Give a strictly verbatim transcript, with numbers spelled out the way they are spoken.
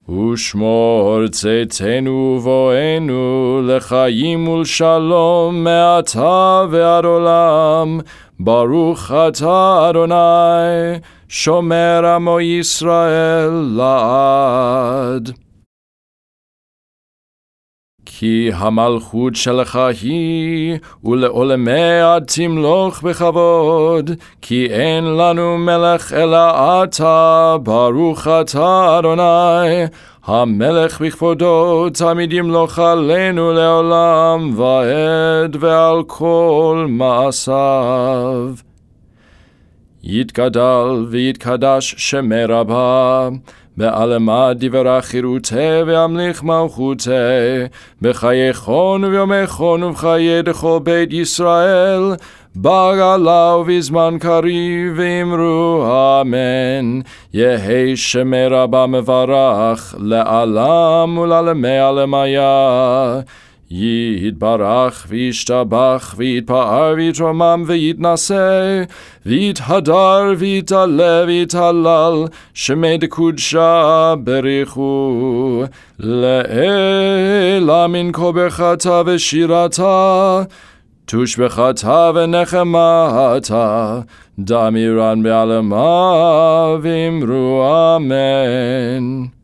ושמור צאתנו ובואנו לחיים ולשלום מעתה ועד עולם. ברוך אתה אדוני, שומר עמו ישראל לעד. כי המלכות שלך היא, ולעולמי עד תמלוך בכבוד, כי אין לנו מלך אלא אתה, ברוך אתה אדוני, המלך בכבודו תמיד ימלוך עלינו לעולם ועד ועל כל מעשיו. יתגדל ויתקדש שמי רבה, בעלמא דברה חירותי והמליך מלכותי, בחייכון וביומכון ובחיי דכל בית ישראל, בגלה ובזמן קריב ואמרו אמן. יהי שמי רבה מברך לעלם ולעלמי עלמיה. יתברך וישתבח ויתפאר ויתרומם ויתנשא ויתהדר ויתעלה ויתהלל, שמי דקודשה בריחו לעילא מן כל ברכתה ושירתה, תושבחתה ונחמתה, דמירן בעלמא ואמרו אמן.